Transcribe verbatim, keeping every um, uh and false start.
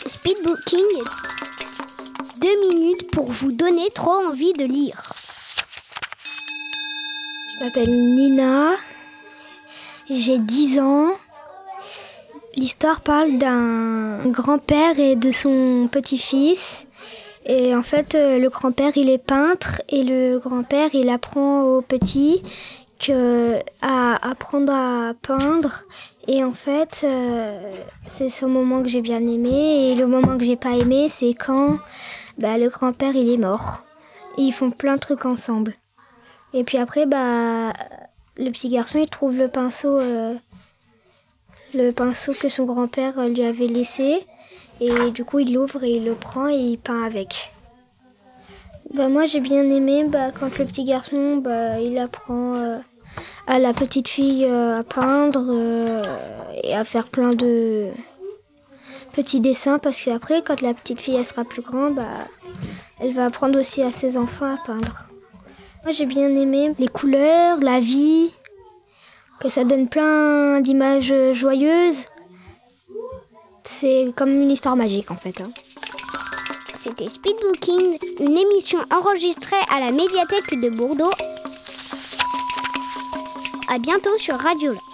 Speedbooking, deux minutes pour vous donner trop envie de lire. Je m'appelle Nina, j'ai dix ans. L'histoire parle d'un grand-père et de son petit-fils. Et en fait, le grand-père, il est peintre et le grand-père, il apprend au petit que, à apprendre à peindre. Et en fait, euh, c'est ce moment que j'ai bien aimé. Et le moment que j'ai pas aimé, c'est quand bah, le grand-père, il est mort. Et ils font plein de trucs ensemble. Et puis après, bah, le petit garçon, il trouve le pinceau, euh, le pinceau que son grand-père lui avait laissé. Et du coup, il l'ouvre et il le prend et il peint avec. Bah, moi, j'ai bien aimé bah, quand le petit garçon, bah, il apprend euh, à la petite fille euh, à peindre euh, et à faire plein de petits dessins. Parce qu'après, quand la petite fille elle sera plus grande, bah, elle va apprendre aussi à ses enfants à peindre. Moi, j'ai bien aimé les couleurs, la vie, que ça donne plein d'images joyeuses. C'est comme une histoire magique en fait. Hein. C'était Speedbooking, une émission enregistrée à la médiathèque de Bordeaux. À bientôt sur Radio La.